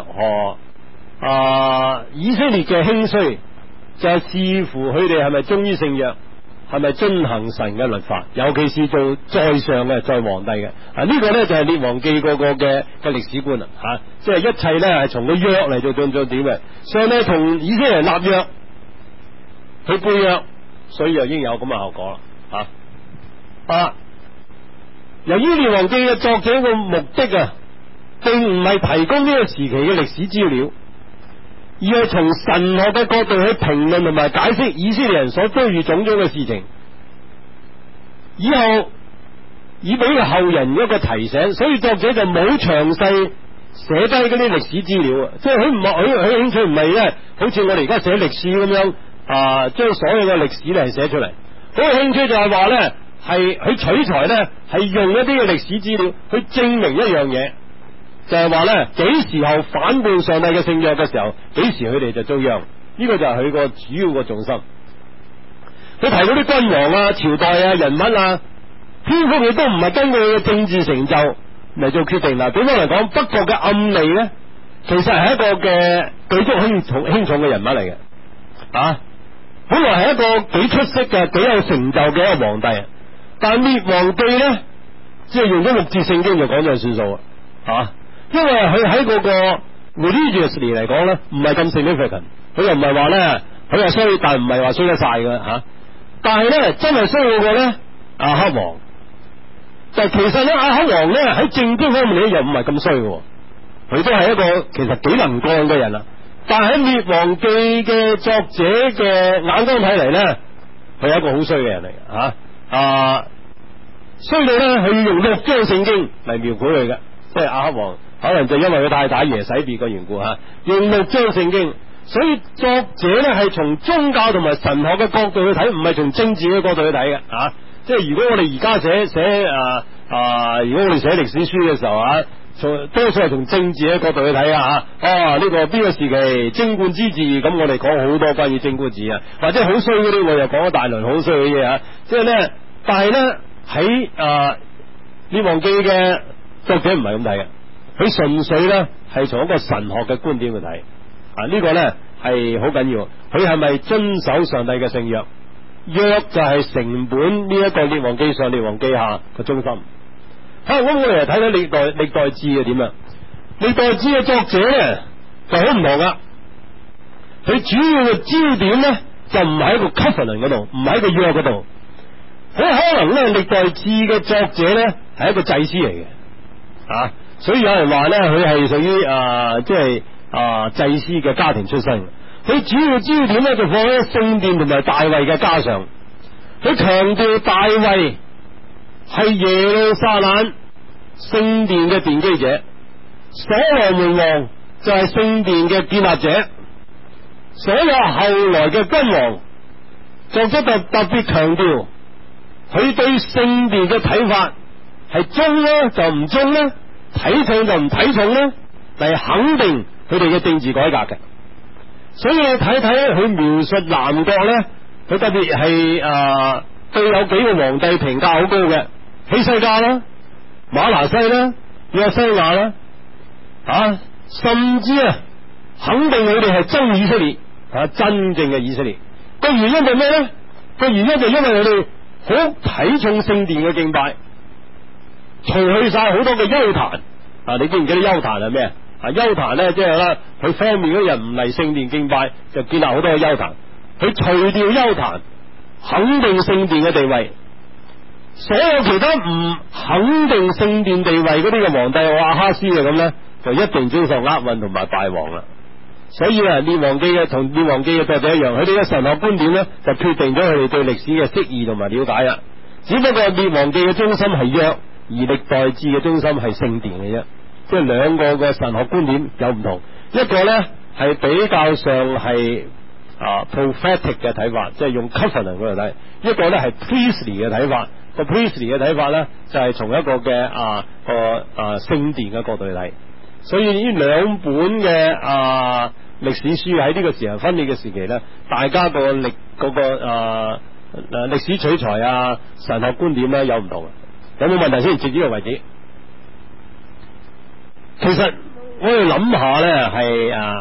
以色列嘅興衰就係視乎佢哋係咪忠於聖約，係咪遵行神嘅律法，尤其是做在上嘅在皇帝嘅呢個咧就係列王記個嘅歷史觀即係一切咧係從個約嚟做點嘅，上帝同以色列人立約，佢背約，所以就應有咁嘅後果啦由於列王記嘅作者嘅目的並唔係提供呢個時期嘅歷史資料，而係從神學嘅角度去評論同埋解釋以色列人所遭遇種種嘅事情，以後以俾後人一個提醒，所以作者就冇詳細寫低嗰啲歷史資料即係佢興趣唔係咧，好似我哋而家寫歷史咁樣將所有嘅歷史嚟寫出嚟，佢嘅興趣就係話咧。係佢取材咧，係用一啲嘅歷史資料去證明一樣嘢，就係話咧，幾時候反叛上帝嘅聖約嘅時候，幾時佢哋就遭殃。呢個就係佢個主要個重心。佢提嗰啲君王朝代人物篇幅佢都唔係根據佢嘅政治成就， 嚟做決定啦。比方嚟講，北國嘅暗利咧，其實係一個嘅舉足輕重嘅人物嚟嘅，啊，本來係一個幾出色嘅、幾有成就嘅一個皇帝，但係滅亡記咧，即係用咗六節聖經就講咗算數啊，因為佢喺嗰個 religiously 嚟講咧，唔係咁 significant， 佢又唔係話咧，佢又衰，但係唔係話衰得晒嘅吓，但係咧真係衰嗰個咧，亞哈王。但其實咧，亞哈王咧喺政經方面咧又唔係咁衰嘅，佢都係一個其實幾能幹嘅人啦。但係喺滅亡記嘅作者嘅眼光睇嚟咧，佢係一個好衰嘅人嚟嘅吓，衰到咧佢要用6章聖經嚟描繪佢嘅，即係亞哈王可能就因為佢太太耶洗別嘅緣故吓，用6章聖經，所以作者咧係從宗教同埋神學嘅角度去睇，唔係從政治嘅角度去睇嘅啊。即係如果我哋而家寫如果我哋寫歷史書嘅時候啊，多數係從政治嘅角度去睇啊，呢個邊個時期貞觀之治，咁我哋講好多關於貞觀之治啊，或者好衰嗰啲我又講一大輪好衰嘅嘢啊。即係咧，但係咧喺滅亡記嘅作者唔係咁睇嘅，佢純粹咧係從一個神學嘅觀點去睇啊，呢個咧係好緊要，佢係咪遵守上帝嘅聖約？約就係成本呢一個列王記上列王記下嘅中心。咁我哋嚟睇睇歷代志係點啊？歷代志嘅作者咧就好唔同噶，佢主要嘅焦點咧就唔喺個 covenant 嗰度，唔喺個約嗰度。好可能咧歷代志嘅作者咧係一個祭司嚟嘅，所以有人話咧佢係屬於即係祭司嘅家庭出身。佢主要焦點咧就放喺聖殿同埋大衛嘅家上，佢強調大衛係耶路撒冷聖殿嘅奠基者，所羅門王就係聖殿嘅建立者，所有後來嘅君王作咗特別強調，佢對聖殿嘅睇法係忠咧就唔忠咧，睇重就唔睇重咧，嚟肯定佢哋嘅政治改革嘅。所以你睇睇佢描述南國咧，佢特別係對有幾個皇帝評價好高嘅，希西家啦、馬拿西啦、約西亞啦，甚至肯定佢哋係真以色列，真正嘅以色列。個原因係咩咧？個原因就因為佢哋好睇重聖殿嘅敬拜，除去晒好多嘅邱壇。你記唔記得邱壇係咩？邱壇咧，即係咧，佢方面嗰人唔嚟聖殿敬拜，就建立好多嘅邱壇。佢除掉邱壇，肯定聖殿嘅地位。所有其他唔肯定聖殿地位嗰啲嘅皇帝，亞哈斯嘅咁咧，就一定遭受厄運同埋敗亡啦。所以列王記嘅同列王記嘅作者一樣，佢哋嘅神學觀點咧，就決定咗佢哋對歷史嘅釋義同埋了解啦。只不過列王記嘅中心係約，而歷代志嘅中心係聖殿嘅啫。即係兩個嘅神學觀點有唔同，一個咧係比較上係prophetic 嘅睇法，即係用 covenant 嗰度睇；一個咧係 priestly 嘅睇法。個 priestly 嘅睇法咧就係從一個嘅聖殿嘅角度去睇。所以呢兩本嘅歷史書喺呢個時候分裂嘅時期咧，大家個歷史取材神學觀點咧有唔同。有冇問題先？直至呢個為止。其實我哋諗下咧，係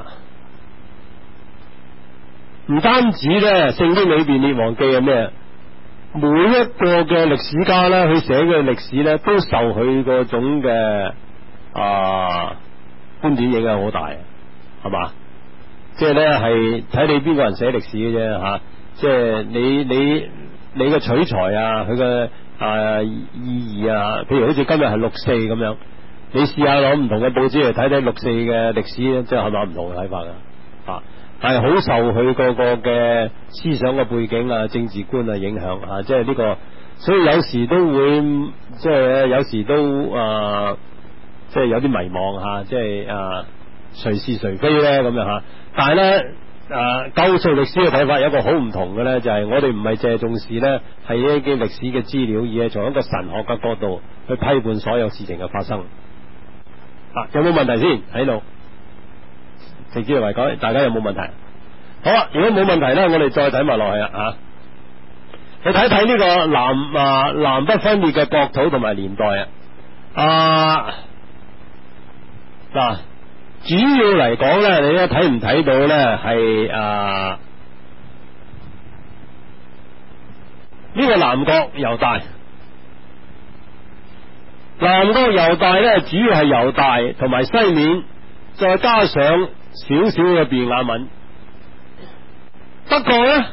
唔單止咧，聖經裏邊列王記係咩？每一個嘅歷史家咧，佢寫嘅歷史咧，都受佢嗰種嘅觀點影響好大，係嘛？即係咧係睇你邊個人寫歷史嘅啫吓，即係你嘅取材佢嘅意義譬如好似今日係6·4咁樣。你試下攞唔同嘅報紙嚟睇睇6·4嘅歷史咧，即係係咪唔同嘅睇法噶？係好受佢個嘅思想嘅背景政治觀影響即係呢個，所以有時都會即係有時都即係有啲迷茫即係誰是誰非咧咁樣但係咧救贖歷史嘅睇法有一個好唔同嘅咧，就係我哋唔係淨係重視咧係一啲歷史嘅資料，而係從一個神學嘅角度去批判所有事情嘅發生。有冇問題先喺度？直接嚟講，大家有冇問題？好啦，如果冇問題咧，我哋再睇埋落去啦你睇睇呢個南北分裂嘅國土同埋年代嗱，主要嚟講咧，你咧睇唔睇到咧係呢個南國猶大，南國猶大咧主要係猶大同埋西面，再加上少少嘅便雅憫。北國咧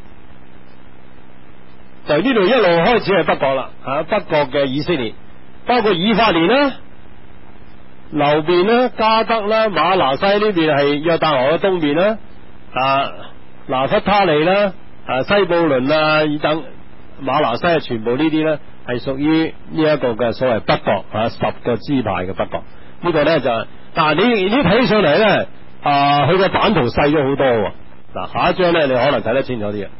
就呢度一路開始係北國啦，北國嘅以色列，包括以法蓮啦、流便啦、加德啦、馬拿西呢邊係約旦河嘅東邊啦，拿弗他利啦、西布倫啊等馬拿西啊，全部呢啲咧係屬於呢一個嘅所謂北國，10個支派嘅北國。呢個咧就但係你睇上嚟咧，佢個版圖細咗好多。嗱，下一張咧你可能睇得清楚啲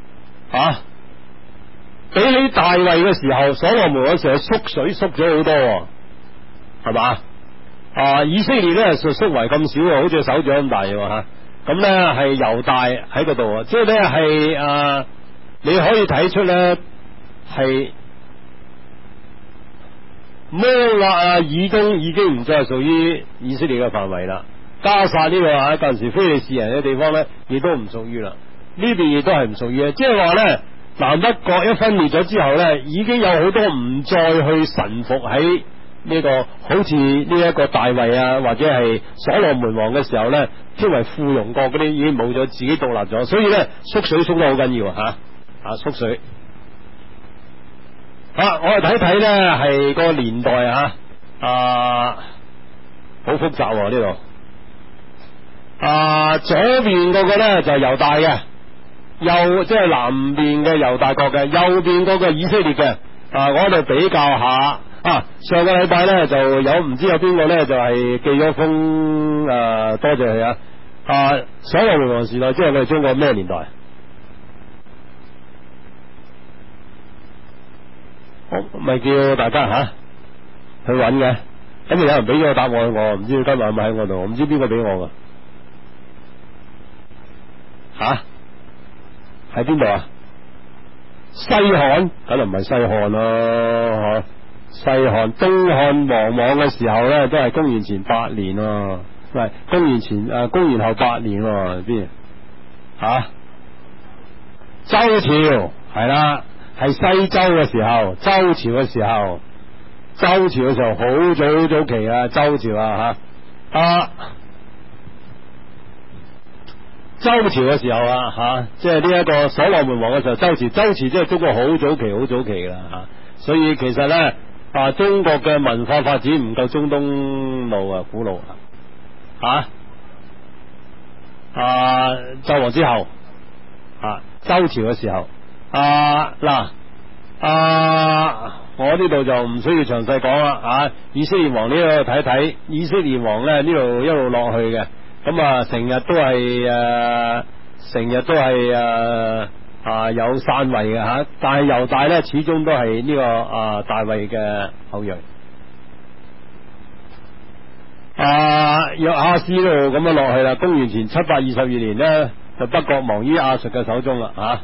比起大衛嘅時候，所羅門嗰時候縮水縮咗好多，係嘛？以色列咧就縮為咁少，好似手掌咁大吓。咁咧係猶大喺嗰度，即係咧係你可以睇出咧係摩押以東已經唔再係屬於以色列嘅範圍啦。加薩呢個近時非利士人嘅地方咧，亦都唔屬於啦。呢邊亦都係唔屬於，即係話咧南北國一分裂咗之後咧，已經有好多唔再去臣服喺呢個好似呢一個大衛或者係所羅門王嘅時候咧，稱為附庸國嗰啲已經冇咗，自己獨立咗，所以咧縮水縮得好緊要縮水。我哋睇睇咧係個年代好複雜呢度。左邊嗰個咧就猶大嘅，即係南邊嘅猶大國嘅，右邊嗰個以色列嘅。我喺度比較下。上個禮拜咧就有唔知有邊個咧就係寄咗封多謝佢所羅門王時代，即係我哋中國咩年代？好，咪叫大家去揾嘅。咁有人俾咗個答案我，唔知今日係咪喺我度，我唔知邊個俾我噶。喺邊度西漢梗係唔係西漢咯，西漢東漢王莽嘅時候咧，都係公元前8年，喂，公元後8年邊周朝係啦，係西周嘅時候，周朝嘅時候好早期周朝周朝嘅時候即係呢一個所羅門王嘅時候，周朝即係中國好早期啦所以其實咧中國嘅文化發展唔夠中東路古老紂王之後周朝嘅時候我呢度就唔需要詳細講啦以色列王呢度睇睇，以色列王咧呢度一路落去嘅。咁成日都係有篡位嘅但係猶大咧始終都係呢個大衛嘅後裔。約阿斯呢度咁樣落去啦，公元前722年咧就北國亡於亞述嘅手中啦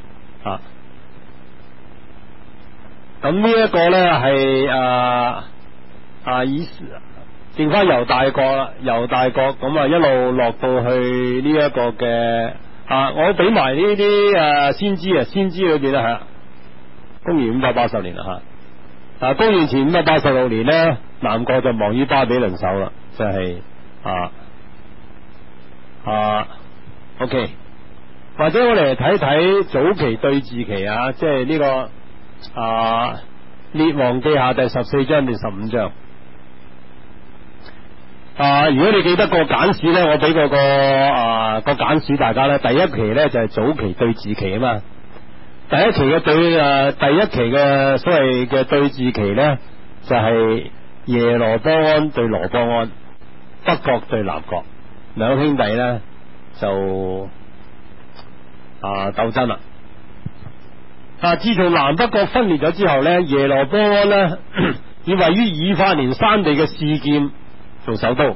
咁呢一個咧係剩翻猶大國啦，猶大國咁一路落到去呢一個嘅我俾埋呢啲先知裏邊啦公元580年啦公元前586年咧，南國就亡於巴比倫手啦，就係OK， 或者我哋嚟睇睇早期對峙期即係呢個列王記下第14章第15章。如果你記得個簡史咧，我俾個簡史大家咧，第一期咧就係早期對峙期嘛。第一期嘅所謂嘅對峙期咧，就係耶羅波安對羅波安，北國對南國，兩兄弟咧就鬥爭啦。自從南北國分裂咗之後咧，耶羅波安咧以位於以法蓮山地嘅示劍做首都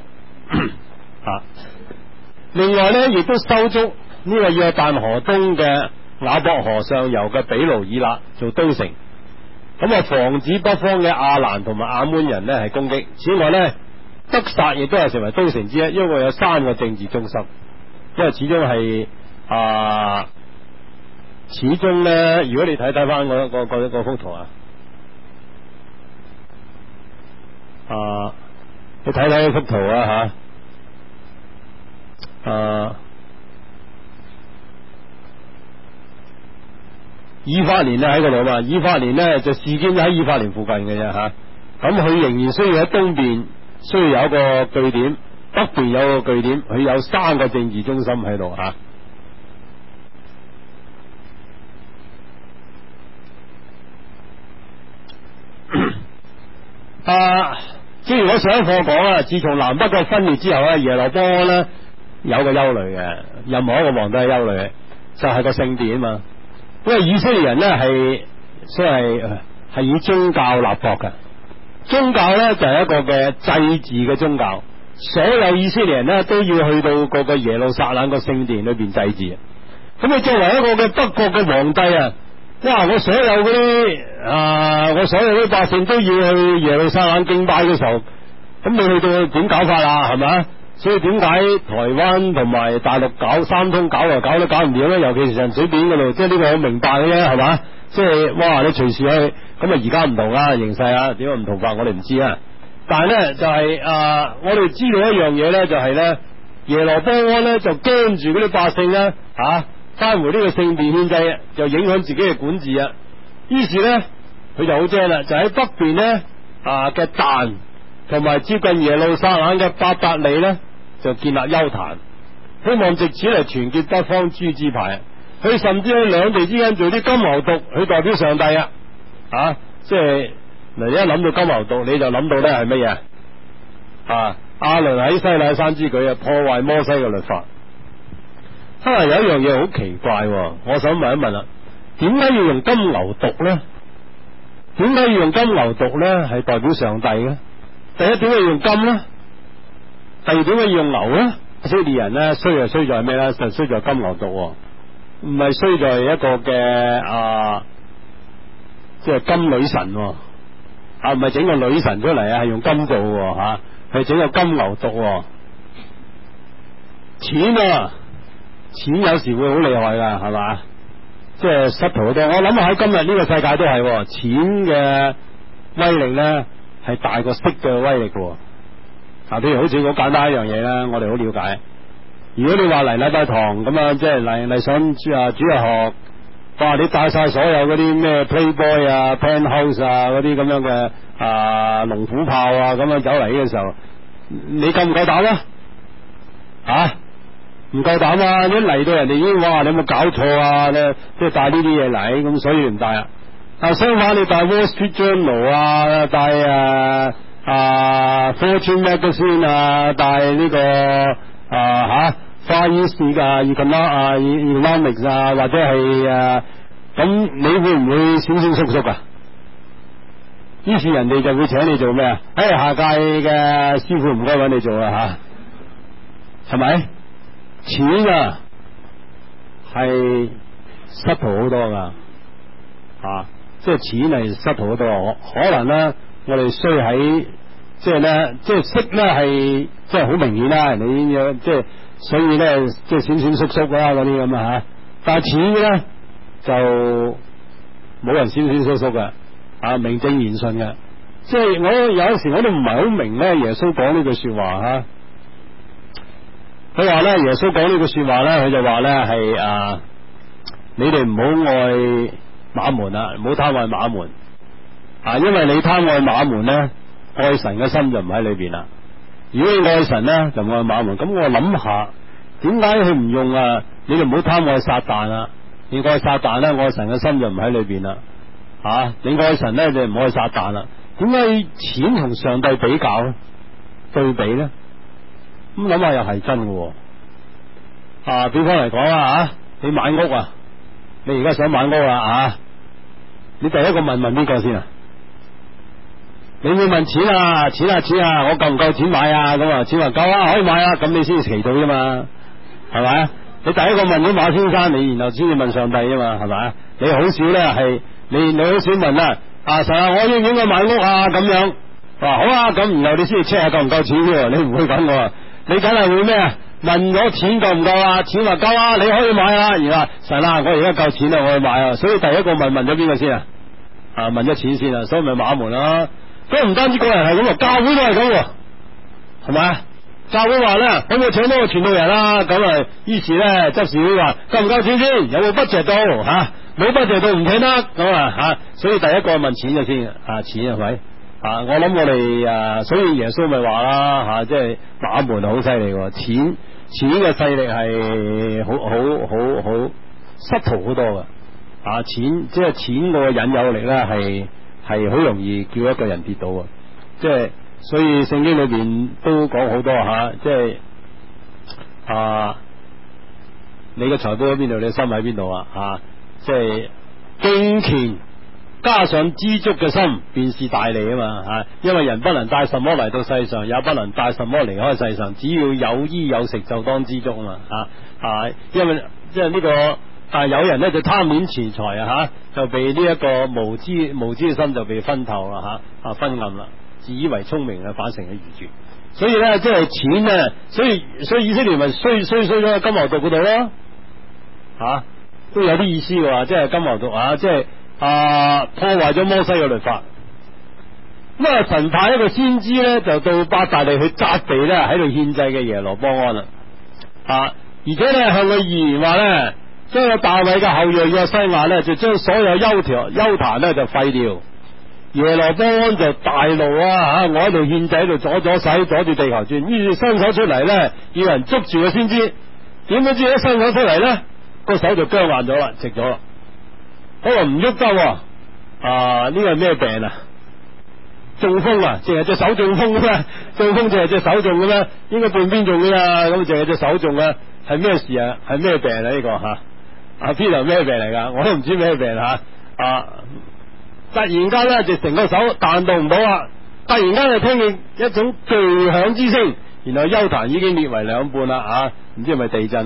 另外咧亦都收足呢個約旦河東嘅雅博河上游嘅比盧以勒做都城。 咁啊防止北方嘅亞蘭同埋亞捫人呢係攻擊。此外呢，得撒亦都係成為都城之一，因為有3個政治中心，因為始終係始終呢，如果你睇翻嗰幅圖你睇睇呢幅圖以法蓮咧喺嗰度嘛，以法蓮呢就事件喺以法蓮附近嘅啫吓，咁佢仍然需要喺東邊需要有一個據點，北邊有個據點，佢有3個政治中心喺度吓。正如我上一課講啊，自從南北嘅分裂之後咧，耶羅波安咧有個憂慮嘅，任何一個皇帝係憂慮嘅，就係個聖殿啊嘛。因為以色列人咧係所謂係以宗教立國嘅，宗教咧就係一個嘅祭祀嘅宗教，所有以色列人咧都要去到嗰個耶路撒冷個聖殿裏邊祭祀。咁你作為一個嘅北國嘅皇帝啊，哇！我所有嗰啲百姓都要去耶路撒冷敬拜嘅時候，咁你去到點搞法啊？係咪？所以點解台灣同埋大陸搞三通搞都搞唔掂咧？尤其是上水扁嗰度，即係呢個我明白嘅啫，係嘛？即係哇！你隨時去，咁啊而家唔同啦，形勢啊點解唔同法我哋唔知啊。但係咧就係我哋知道一樣嘢咧，就係咧耶羅波安咧就驚住嗰啲百姓咧返回呢個聖殿獻祭，就影響自己嘅管治啊。於是咧佢就好精啦，就喺北邊咧嘅但同埋接近耶路撒冷嘅伯特利咧，就建立丘壇，希望藉此嚟團結北方諸支派。佢甚至喺兩地之間做啲金牛犢，去代表上帝即係嗱，你一諗到金牛犢，你就諗到咧係乜嘢亞倫喺西乃山之舉破壞摩西嘅律法。有一樣嘢好奇怪，我想問一問啦，點解要用金牛犢咧？點解要用金牛犢咧？係代表上帝咧？第一，點解要用金咧？第二，點解要用牛咧？以色列人咧衰就衰在咩咧？就衰在金牛犢，唔係衰在一個嘅即係金女神，唔係整個女神出嚟係用金做係整個金牛犢。錢有時會好厲害噶，係嘛？即係失途好多。我諗喺今日呢個世界都係錢嘅威力咧，係大過色嘅威力嘅。譬如好似好簡單一樣嘢啦，我哋好了解。如果你話嚟禮拜堂咁啊，即係嚟想主日學，哇！你帶晒所有嗰啲咩 Playboy Penthouse 嗰啲咁樣嘅龍虎豹咁樣走嚟嘅時候，你夠唔夠膽啊？唔夠膽啊！一嚟到人哋已經哇，你有冇搞錯啊？即係帶呢啲嘢嚟，咁所以唔帶啊。但相反，你帶 Wall Street Journal 帶Fortune Magazine 帶呢個Far East Economics 或者係咁，你會唔會閃閃縮縮啊？於是人哋就會請你做咩啊？下屆嘅師傅唔該揾你做啦係咪？錢係失途好多噶即係錢係失途好多。可能咧，我哋衰喺即係咧，即係識咧係即係好明顯啦。人哋已經即係所以咧，即係閃閃縮縮啦嗰啲咁但係錢咧就冇人閃閃縮縮嘅名正言順嘅。即係我有時我都唔係好明咧，耶穌講呢句說話佢話咧，耶穌講呢句說話咧，佢就話咧係你哋唔好愛馬門唔好貪愛馬門因為你貪愛馬門咧，愛神嘅心就唔喺裏邊啦。如果你愛神咧，就唔愛馬門。咁我諗下，點解佢唔用你哋唔好貪愛撒旦你愛撒旦咧，愛神嘅心就唔喺裏邊啦你愛神咧，就唔愛撒旦啦。點解錢同上帝比較咧？對比咧？咁諗下又係真嘅比方嚟講你買屋你而家想買屋你第一個問邊個先你會問錢我夠唔夠錢買咁錢話夠可以買咁你先祈禱啫嘛，係咪？你第一個問咗馬先生，你然後先至問上帝啫嘛，係咪？你好少咧係你好少問神啊，我應唔應該買屋啊？咁樣話好啊，咁然後你先至 check 下夠唔夠錢嘅，你唔會咁喎，你梗係會咩啊？問咗錢夠唔夠啊？錢話夠啊，你可以買啊。而話神啊，我而家夠錢啦，我去買啊。所以第一個問咗邊個先啊？問咗錢先啊，所以咪馬門啦。咁唔單止個人係咁，教會都係咁，係咪？教會話咧，可唔可以請多個傳道人啦？咁啊，於是咧執事會話夠唔夠錢先？有冇budget到吓？冇budget到唔請得咁啊。所以第一個問錢嘅先錢係咪？我諗我哋所以耶穌咪話啦即係馬門好犀利喎，錢嘅勢力係好失途好多噶錢即係錢個引誘力咧係好容易叫一個人跌倒啊！即係所以聖經裏邊都講好多即係你嘅財寶喺邊度，你嘅心喺邊度即係敬虔加上知足嘅心，便是大利啊嘛因為人不能帶什麼嚟到世上，也不能帶什麼離開世上，只要有衣有食就當知足啊嘛因為即係呢個。但係有人咧就貪戀錢財就被呢一個無知嘅心就被分透啦昏暗啦，自以為聰明反成咗愚拙。所以咧即係錢咧，所以以色列咪衰咗喺金牛犢嗰度咯都有啲意思嘅即係金牛犢即係破壞咗摩西嘅律法。咁神派一個先知咧就到伯特利去責備咧喺度獻祭嘅耶羅波安啦而且咧向佢預言話咧。將個大衛嘅後裔約西亞咧，就將所有邱壇咧就廢掉。耶羅波安就大怒我喺度獻祭喺度阻住地球轉，於是伸手出嚟咧，要人捉住個先知。點解知一伸手出嚟咧，個手就僵硬咗啦，直咗啦。可能唔喐得呢個係咩病啊？中風淨係隻手中風嘅咩？中風淨係隻手中嘅咩？應該半邊中嘅啦，咁淨係隻手中啊？係咩事啊？係咩病啊？呢個Peter 咩病嚟噶？我都唔知咩病突然間咧就成個手彈到唔到啦，突然間就聽見一種巨響之聲，然後邱壇已經裂為兩半啦唔知係咪地震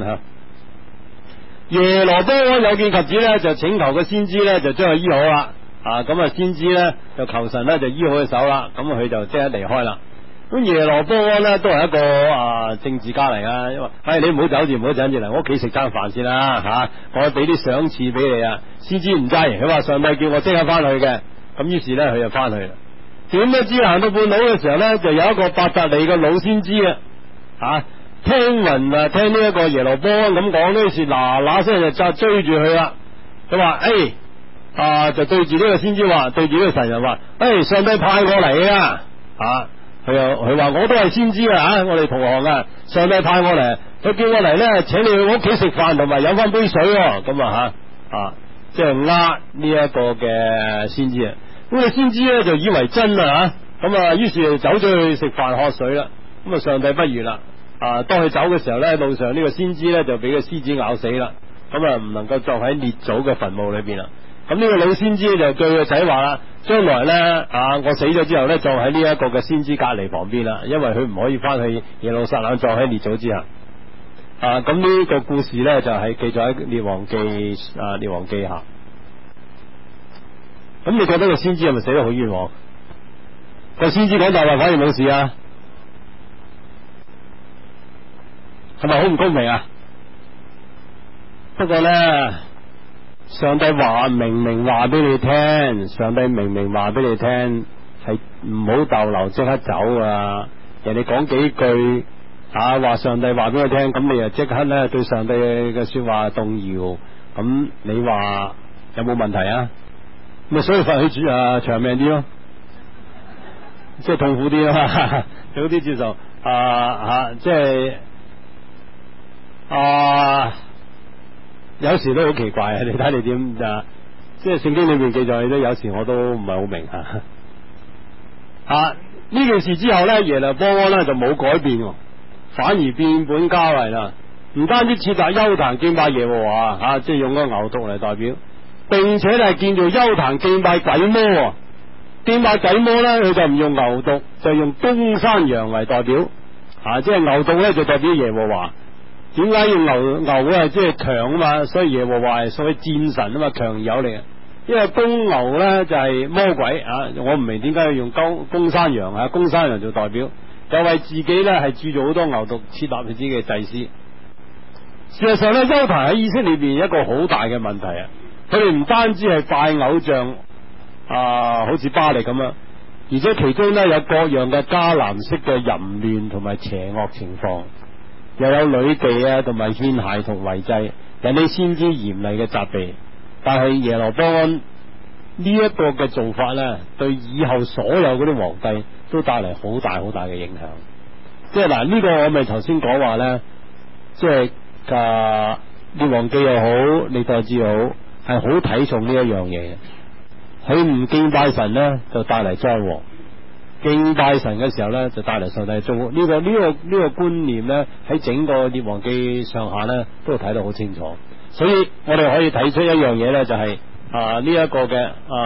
耶羅波安有見及此咧，就請求個先知咧就將佢醫好啦咁先知咧就求神咧就醫好佢手啦，咁佢就即刻離開啦。咁耶羅波安咧都係一個政治家嚟噶，因為你唔好走住嚟我屋企食餐飯先啦我俾啲賞賜俾你先知唔制，佢話上帝叫我即刻翻去嘅，咁於是咧佢就翻去啦。點不知行到半路嘅時候咧，就有一個伯特利嘅老先知聽聞聽呢一個耶羅波安咁講呢事，嗱聲就追住佢啦。佢話就對住呢個先知話，對住呢個神人話上帝派我嚟噶佢話我都係先知我哋同行上帝派我嚟，佢叫我嚟咧，請你去我屋企食飯同埋飲翻杯水咁即係呢一個嘅先知咁個先知咧就以為真咁於是就走咗去食飯喝水啦。咁上帝不如啦當佢走嘅時候咧，路上呢個先知咧就俾個獅子咬死啦，咁唔能夠葬喺列祖嘅墳墓裏邊啦。咁呢個老先知就對個仔話啦，將來咧我死咗之後咧，葬喺呢一個嘅先知隔籬旁邊啦，因為佢唔可以翻去耶路撒冷葬喺列祖之下。咁呢個故事咧就係記載喺列王記下。咁你覺得個先知係咪死得好冤枉？個先知講大話反而冇事係咪好唔公平不過咧，上帝明明話俾你聽，上帝明明話俾你聽，係唔好逗留，即刻走人哋講幾句話上帝話俾佢聽，咁你又即刻咧對上帝嘅說話動搖，咁你話有冇問題咁所以佛去長命啲咯，即係痛苦啲嘛，早啲接受即係有時都好奇怪你睇你點即係聖經裏面記載都有時我都唔係好明呢件事之後咧，耶羅波安咧就冇改變，反而變本加厲啦。唔單止設立邱壇敬拜耶和華即係用個牛犢嚟代表，並且係建造邱壇敬拜鬼魔。敬拜鬼魔咧，佢就唔用牛犢，就用公山羊為代表即係牛犢咧就代表耶和華。點解要牛即係強嘛？所以耶和華係所謂戰神嘛，強而有力。 因為公牛咧就係魔鬼啊，我唔明點解要用公山羊啊，公山羊做代表，又為自己咧係鑄造好多牛犢，設立佢自己嘅祭司。事實上咧，猶太喺以色列裏邊一個好大嘅問題啊，佢哋唔單止係拜偶像好似巴力咁樣，而且其中咧有各樣嘅迦南式嘅淫亂同埋邪惡情況，又有女妓啊同埋獻孩童為祭，引起先知嚴厲嘅責備。但係耶羅波安呢一個嘅做法咧，對以後所有嗰啲皇帝都帶嚟好大好大嘅影響。即係嗱，呢個我咪頭先講話咧，即係列王記又好，歷代志又好，係好睇重呢一樣嘢嘅。佢唔敬拜神咧，就帶嚟災禍；敬拜神嘅時候咧，就帶嚟上帝嘅祝福。呢個觀念咧，喺整個列王記上下咧，都睇得好清楚。所以我哋可以睇出一樣嘢咧，就係呢一個嘅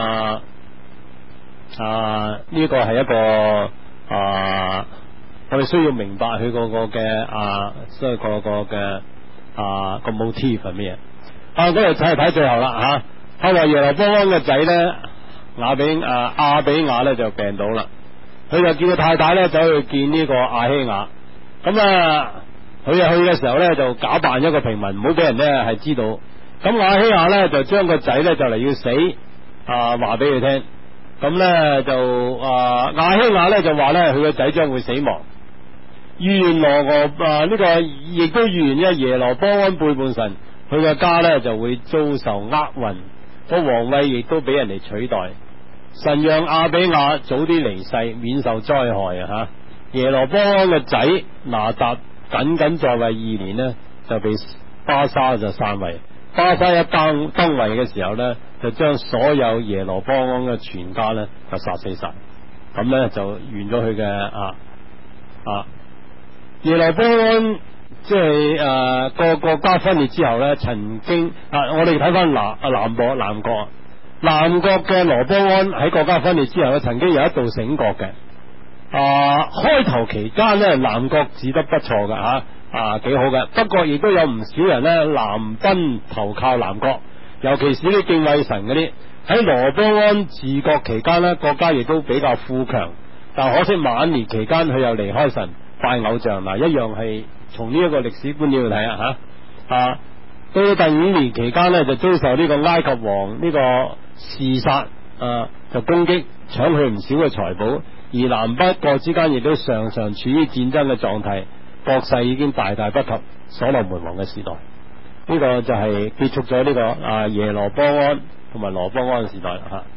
呢個係一個我哋需要明白佢個嘅所以個嘅個 motive 係咩嘢？嗰度睇最後啦吓。後來耶羅波安嘅仔咧亞比亞咧就病倒啦，佢就叫個太太咧走去見呢個亞希雅。咁佢去嘅時候咧就假扮一個平民，唔好俾人咧係知道。咁亞希雅咧就將個仔咧就嚟要死話俾佢聽。咁咧就亞希雅咧就話咧佢個仔將會死亡。預言呢個亦都預言，因為耶羅波安背叛神，佢嘅家咧就會遭受厄運，個皇位亦都俾人哋取代。神讓亞比亞早啲離世，免受災害吓。耶羅波安嘅仔拿達僅在位2年呢，就被巴沙就篡位。巴沙一登位嘅時候呢，就將所有耶羅波安嘅全家呢就殺死晒。咁呢就完咗佢嘅耶羅波安即係個國家分裂之後呢，曾經我哋睇翻南國嘅羅波安喺國家分裂之後呢，曾經有一度醒覺嘅。開頭期間呢，南國治得不錯嘅幾好嘅，不過亦都有唔少人呢南奔投靠南國，尤其是啲敬畏神嗰啲。喺羅波安治國期間呢，國家亦都比較富強，但可惜晚年期間佢又離開神，拜偶像。一樣係從呢一個歷史觀點去睇到第5年期間呢，就遭受呢個埃及王呢個示撒就攻擊，搶去唔少嘅財寶，而南北國之間亦都常常處於戰爭嘅狀態，國勢已經大大不及所羅門王嘅時代。呢個就係結束咗呢個耶羅波安同埋羅波安嘅時代。